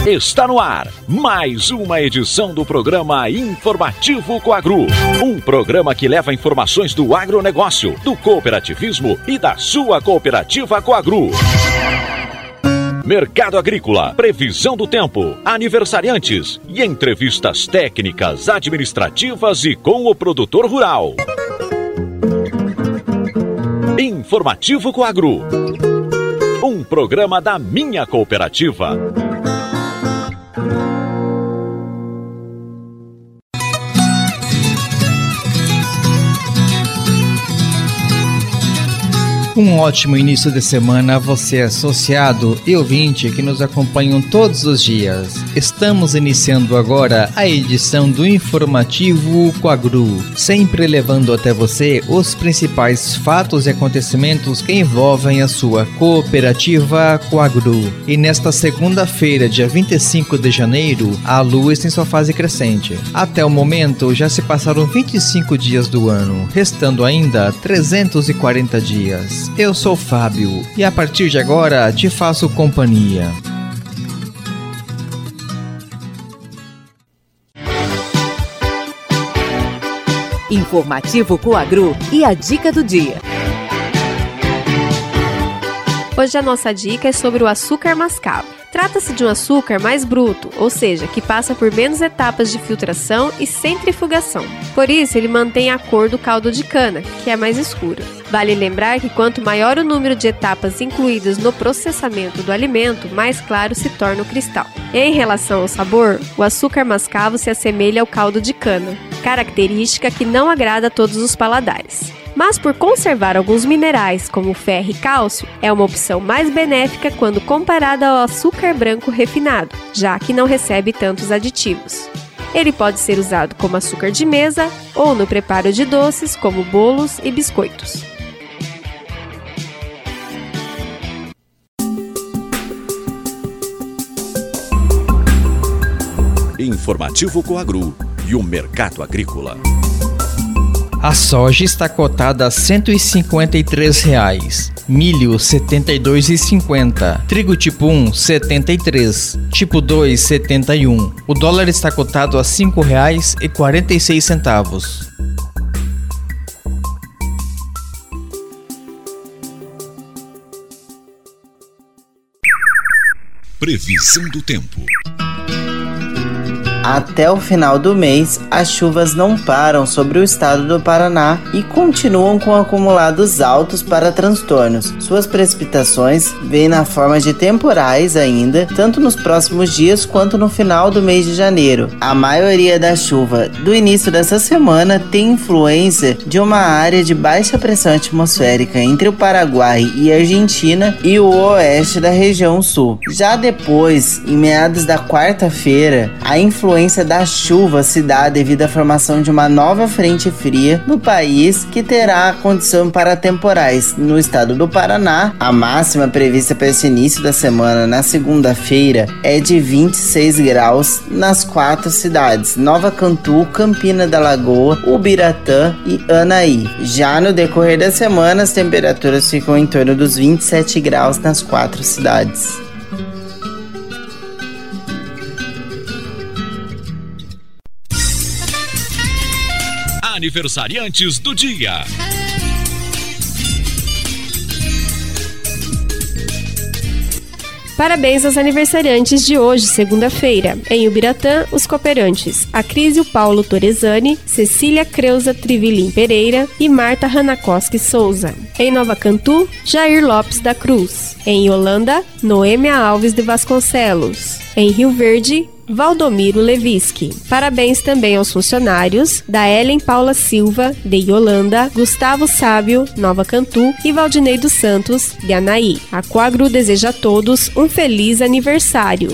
Está no ar mais uma edição do programa Informativo Coagro. Um programa que leva informações do agronegócio, do cooperativismo e da sua cooperativa Coagro. Mercado agrícola, previsão do tempo, aniversariantes e entrevistas técnicas, administrativas e com o produtor rural. Informativo Coagro. Um programa da minha cooperativa. Um ótimo início de semana a você, associado e ouvinte que nos acompanham todos os dias. Estamos iniciando agora a edição do Informativo Coagro, sempre levando até você os principais fatos e acontecimentos que envolvem a sua cooperativa Coagro. E nesta segunda-feira, dia 25 de janeiro, a lua está em sua fase crescente. Até o momento, já se passaram 25 dias do ano, restando ainda 340 dias. Eu sou Fábio e a partir de agora te faço companhia. Informativo Coagro e a dica do dia. Hoje a nossa dica é sobre o açúcar mascavo. Trata-se de um açúcar mais bruto, ou seja, que passa por menos etapas de filtração e centrifugação. Por isso, ele mantém a cor do caldo de cana, que é mais escuro. Vale lembrar que quanto maior o número de etapas incluídas no processamento do alimento, mais claro se torna o cristal. Em relação ao sabor, o açúcar mascavo se assemelha ao caldo de cana, característica que não agrada a todos os paladares. Mas por conservar alguns minerais, como ferro e cálcio, é uma opção mais benéfica quando comparada ao açúcar branco refinado, já que não recebe tantos aditivos. Ele pode ser usado como açúcar de mesa ou no preparo de doces, como bolos e biscoitos. Informativo Coagro e o mercado agrícola. A soja está cotada a R$ 153, milho R$ 72,50, trigo tipo 1 R$ 73, tipo 2 R$ 71. O dólar está cotado a R$ 5,46. Previsão do tempo. Até o final do mês, as chuvas não param sobre o estado do Paraná e continuam com acumulados altos para transtornos. Suas precipitações vêm na forma de temporais ainda, tanto nos próximos dias quanto no final do mês de janeiro. A maioria da chuva do início dessa semana tem influência de uma área de baixa pressão atmosférica entre o Paraguai e a Argentina e o oeste da região sul. Já depois, em meados da quarta-feira, a influência da chuva se dá devido à formação de uma nova frente fria no país que terá condição para temporais. No estado do Paraná, a máxima prevista para esse início da semana, na segunda-feira, é de 26 graus nas 4 cidades: Nova Cantu, Campina da Lagoa, Ubiratã e Anaí. Já no decorrer da semana, as temperaturas ficam em torno dos 27 graus nas 4 cidades. Aniversariantes do dia. Parabéns aos aniversariantes de hoje, segunda-feira. Em Ubiratã, os cooperantes Acrísio Paulo Torezani, Cecília Creuza Trivilim Pereira e Marta Hanakoski Souza. Em Nova Cantu, Jair Lopes da Cruz. Em Yolanda, Noêmia Alves de Vasconcelos. Em Rio Verde, Valdomiro Leviski. Parabéns também aos funcionários da Ellen Paula Silva, de Yolanda, Gustavo Sábio, Nova Cantu e Valdinei dos Santos, de Anaí. A Coagro deseja a todos um feliz aniversário.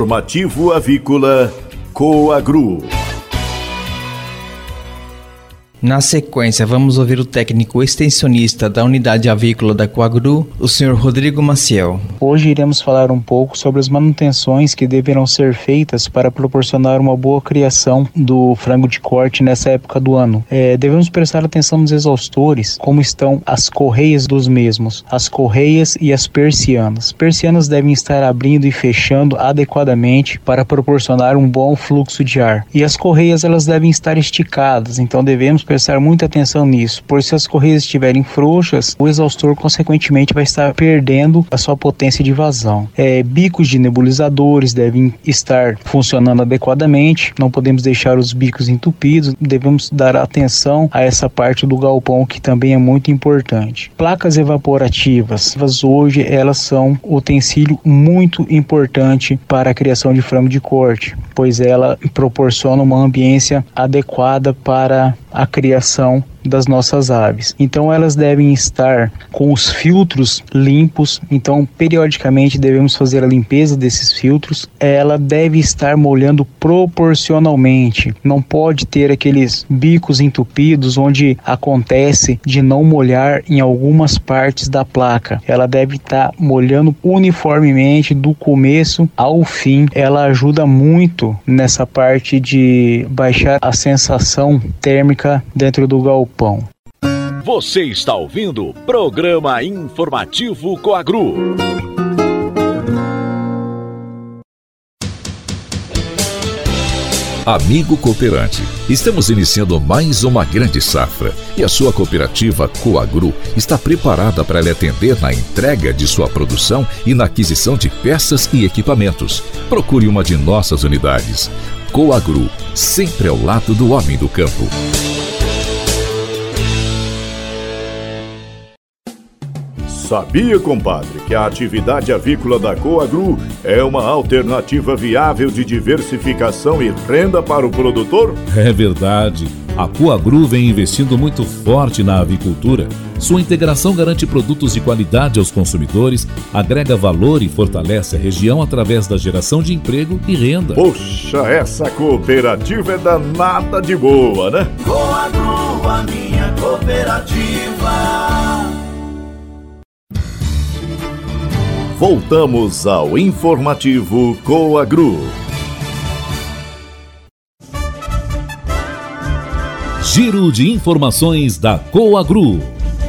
Informativo Avícola Coagro. Na sequência, vamos ouvir o técnico extensionista da Unidade Avícola da Coagru, o Sr. Rodrigo Maciel. Hoje iremos falar um pouco sobre as manutenções que deverão ser feitas para proporcionar uma boa criação do frango de corte nessa época do ano. Devemos prestar atenção nos exaustores, como estão as correias dos mesmos, as correias e as persianas. Persianas devem estar abrindo e fechando adequadamente para proporcionar um bom fluxo de ar. E as correias, elas devem estar esticadas, então devemos prestar muita atenção nisso, pois se as correias estiverem frouxas, o exaustor consequentemente vai estar perdendo a sua potência de vazão. Bicos de nebulizadores devem estar funcionando adequadamente, não podemos deixar os bicos entupidos, devemos dar atenção a essa parte do galpão que também é muito importante. Placas evaporativas, hoje elas são utensílio muito importante para a criação de frango de corte, pois ela proporciona uma ambiência adequada para a criação das nossas aves. Então elas devem estar com os filtros limpos, então periodicamente devemos fazer a limpeza desses filtros. Ela deve estar molhando proporcionalmente, não pode ter aqueles bicos entupidos onde acontece de não molhar em algumas partes da placa. Ela deve estar molhando uniformemente do começo ao fim. Ela ajuda muito nessa parte de baixar a sensação térmica dentro do galpão. Você está ouvindo o Programa Informativo Coagru. Amigo cooperante, estamos iniciando mais uma grande safra e a sua cooperativa Coagru está preparada para lhe atender na entrega de sua produção e na aquisição de peças e equipamentos. Procure uma de nossas unidades. Coagru, sempre ao lado do homem do campo. Sabia, compadre, que a atividade avícola da Coagru é uma alternativa viável de diversificação e renda para o produtor? É verdade. A Coagru vem investindo muito forte na avicultura. Sua integração garante produtos de qualidade aos consumidores, agrega valor e fortalece a região através da geração de emprego e renda. Poxa, essa cooperativa é danada de boa, né? Coagru, a minha cooperativa. Voltamos ao informativo Coagru. Giro de informações da Coagru.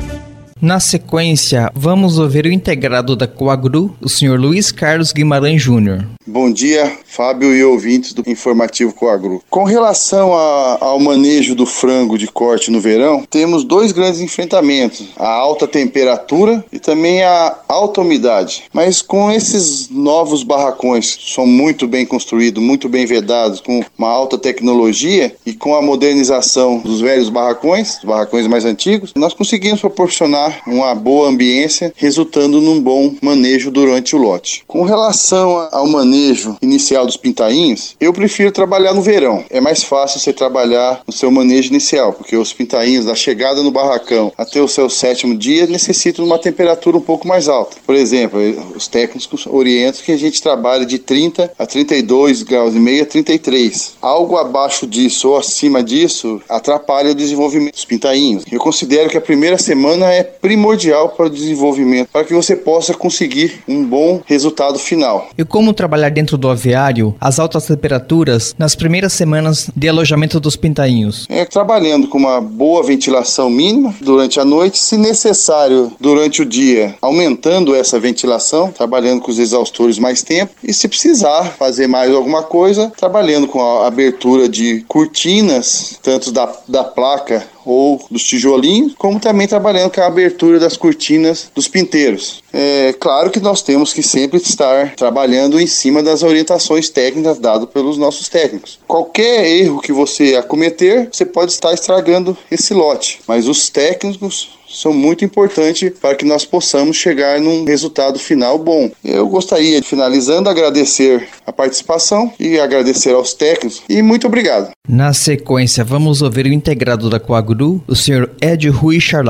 Na sequência, vamos ouvir o integrado da Coagru, o Sr. Luiz Carlos Guimarães Júnior. Bom dia, Fábio e ouvintes do Informativo Coagru. Com relação ao manejo do frango de corte no verão, temos dois grandes enfrentamentos, a alta temperatura e também a alta umidade. Mas com esses novos barracões, que são muito bem construídos, muito bem vedados, com uma alta tecnologia e com a modernização dos velhos barracões, os barracões mais antigos, nós conseguimos proporcionar uma boa ambiência, resultando num bom manejo durante o lote. Com relação ao manejo inicial dos pintainhos, eu prefiro trabalhar no verão. É mais fácil você trabalhar no seu manejo inicial, porque os pintainhos da chegada no barracão até o seu 7º dia necessitam de uma temperatura um pouco mais alta. Por exemplo, os técnicos orientam que a gente trabalhe de 30 a 32 graus e meio a 33. Algo abaixo disso ou acima disso atrapalha o desenvolvimento dos pintainhos. Eu considero que a primeira semana é primordial para o desenvolvimento, para que você possa conseguir um bom resultado final. E como trabalhar dentro do aviário as altas temperaturas nas primeiras semanas de alojamento dos pintainhos? Trabalhando com uma boa ventilação mínima durante a noite, se necessário durante o dia, aumentando essa ventilação, trabalhando com os exaustores mais tempo, e se precisar fazer mais alguma coisa, trabalhando com a abertura de cortinas, tanto da placa ou dos tijolinhos, como também trabalhando com a abertura das cortinas dos pinteiros. É claro que nós temos que sempre estar trabalhando em cima das orientações técnicas dadas pelos nossos técnicos. Qualquer erro que você acometer, você pode estar estragando esse lote, mas os técnicos são muito importantes para que nós possamos chegar num resultado final bom. Eu gostaria, finalizando, agradecer a participação e agradecer aos técnicos e muito obrigado. Na sequência, vamos ouvir o integrado da Coagru, o Sr. Ed Rui Charlau.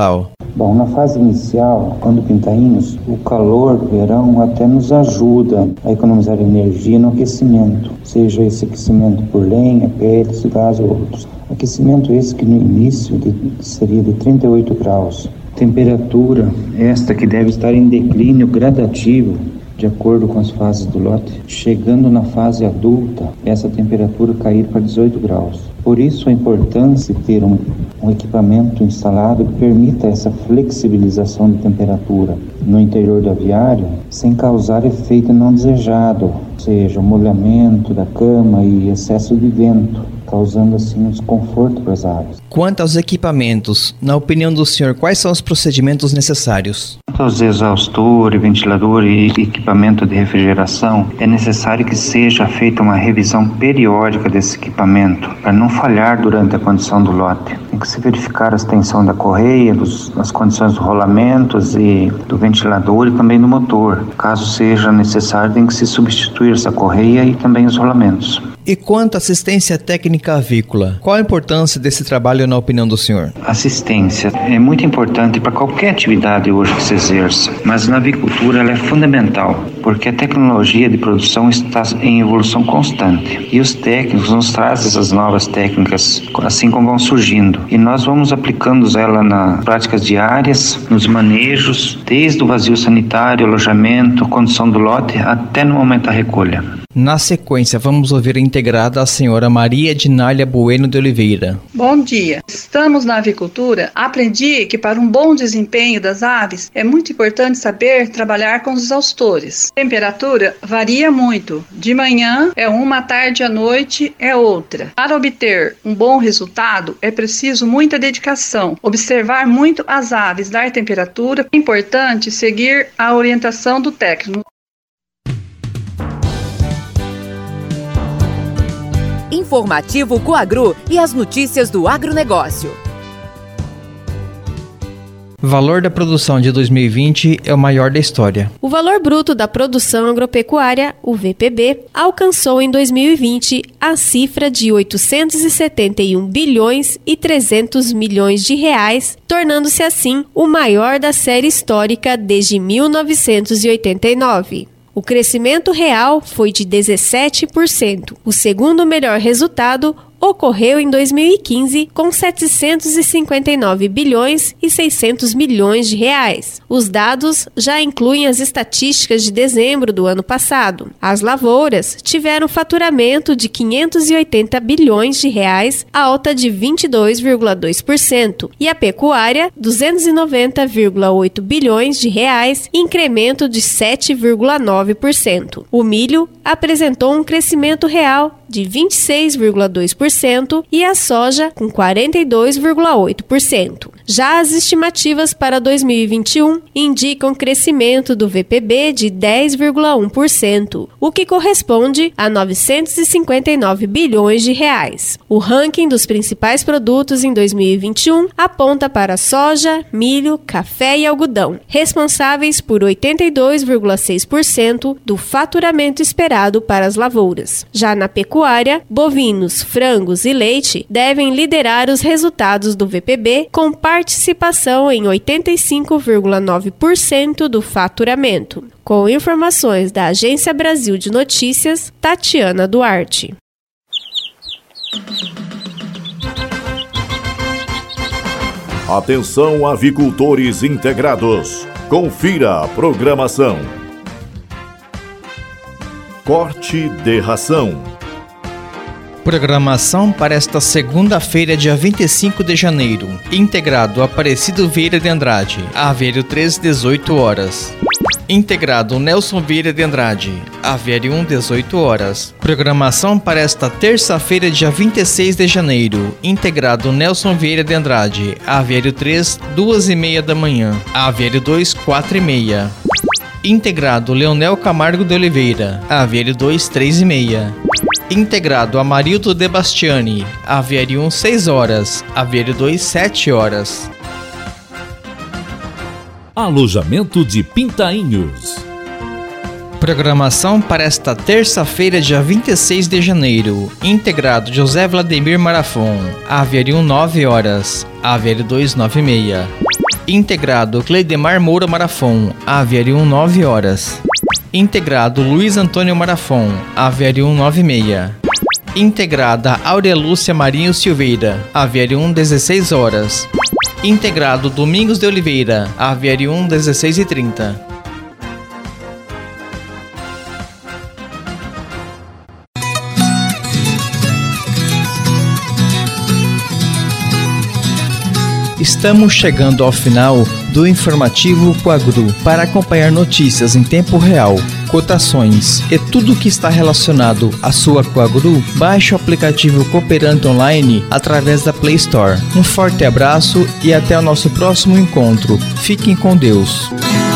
Bom, na fase inicial, quando pintainhos, o calor do verão até nos ajuda a economizar energia no aquecimento, seja esse aquecimento por lenha, peles, gás ou outros. Aquecimento esse que no início seria de 38 graus. Temperatura esta que deve estar em declínio gradativo, de acordo com as fases do lote, chegando na fase adulta, essa temperatura cair para 18 graus. Por isso a importância de ter um equipamento instalado que permita essa flexibilização de temperatura no interior do aviário, sem causar efeito não desejado, ou seja, o molhamento da cama e excesso de vento, causando assim um desconforto para as aves. Quanto aos equipamentos, na opinião do senhor, quais são os procedimentos necessários? Quanto aos exaustor, ventilador e equipamento de refrigeração, é necessário que seja feita uma revisão periódica desse equipamento, para não falhar durante a condição do lote. Tem que se verificar a extensão da correia, as condições dos rolamentos e do ventilador e também do motor. Caso seja necessário, tem que se substituir essa correia e também os rolamentos. E quanto à assistência técnica avícola, qual a importância desse trabalho na opinião do senhor? Assistência é muito importante para qualquer atividade hoje que se exerça, mas na avicultura ela é fundamental, porque a tecnologia de produção está em evolução constante e os técnicos nos trazem essas novas técnicas assim como vão surgindo, e nós vamos aplicando ela nas práticas diárias, nos manejos, desde o vazio sanitário, alojamento, condição do lote, até no momento da recolha. Na sequência, vamos ouvir a integrada a senhora Maria Dinália Bueno de Oliveira. Bom dia. Estamos na avicultura. Aprendi que para um bom desempenho das aves é muito importante saber trabalhar com os exaustores. A temperatura varia muito. De manhã é uma, à tarde e à noite é outra. Para obter um bom resultado é preciso muita dedicação, observar muito as aves, dar temperatura. É importante seguir a orientação do técnico. Informativo Coagru e as notícias do agronegócio. Valor da produção de 2020 é o maior da história. O valor bruto da produção agropecuária, o VPB, alcançou em 2020 a cifra de 871 bilhões e 300 milhões de reais, tornando-se assim o maior da série histórica desde 1989. O crescimento real foi de 17%. O segundo melhor resultado ocorreu em 2015 com 759 bilhões e 600 milhões de reais. Os dados já incluem as estatísticas de dezembro do ano passado. As lavouras tiveram faturamento de 580 bilhões de reais, alta de 22,2%, e a pecuária 290,8 bilhões de reais, incremento de 7,9%. O milho apresentou um crescimento real de 26,2% e a soja com 42,8%. Já as estimativas para 2021 indicam crescimento do VPB de 10,1%, o que corresponde a 959 bilhões de reais. O ranking dos principais produtos em 2021 aponta para soja, milho, café e algodão, responsáveis por 82,6% do faturamento esperado para as lavouras. Já na pecuária, bovinos, frangos e leite devem liderar os resultados do VPB com participação em 85,9% do faturamento. Com informações da Agência Brasil de Notícias, Tatiana Duarte. Atenção, avicultores integrados. Confira a programação. Corte de ração. Programação para esta segunda-feira, dia 25 de janeiro. Integrado Aparecido Vieira de Andrade, Aviário 3, 18 horas. Integrado Nelson Vieira de Andrade, Aviário 1, 18 horas. Programação para esta terça-feira, dia 26 de janeiro. Integrado Nelson Vieira de Andrade, Aviário 3, 2h30 da manhã. Aviário 2, 4h30. Integrado Leonel Camargo de Oliveira, Aviário 2, 3h30. Integrado Amarildo de Bastiani, Aviário 1, 6 horas, Aviário 2, 7 horas. Alojamento de Pintainhos. Programação para esta terça-feira, dia 26 de janeiro. Integrado José Vladimir Marafon, Aviário 1, 9 horas, Aviário 2, 9h30. Integrado Cleidemar Moura Marafon, Aviário 9 horas. Integrado Luiz Antônio Marafon, Aviário 96. Integrada Áurea Lúcia Marinho Silveira, Aviário 16 horas. Integrado Domingos de Oliveira, Aviário 16h30. Estamos chegando ao final do informativo Coagru. Para acompanhar notícias em tempo real, cotações e tudo que está relacionado à sua Coagru, baixe o aplicativo Cooperante Online através da Play Store. Um forte abraço e até o nosso próximo encontro. Fiquem com Deus.